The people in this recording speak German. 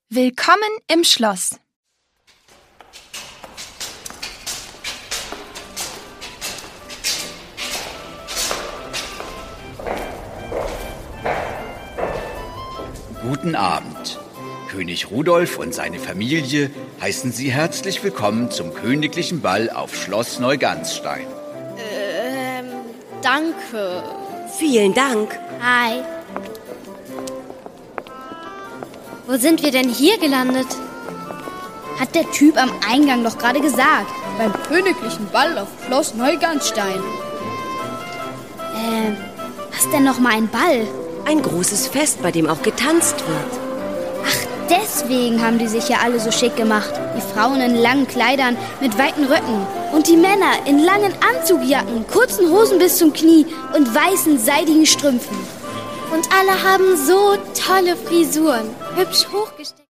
Willkommen im Schloss. Guten Abend. König Rudolf und seine Familie heißen Sie herzlich willkommen zum königlichen Ball auf Schloss Neugansstein. Danke. Vielen Dank. Hi. Wo sind wir denn hier gelandet? Hat der Typ am Eingang doch gerade gesagt. Beim königlichen Ball auf Schloss Neugansstein. Was denn noch mal ein Ball? Ein großes Fest, bei dem auch getanzt wird. Ach, deswegen haben die sich ja alle so schick gemacht. Die Frauen in langen Kleidern mit weiten Röcken. Und die Männer in langen Anzugjacken, kurzen Hosen bis zum Knie und weißen, seidigen Strümpfen. Und alle haben so tolle Frisuren, hübsch hochgesteckt.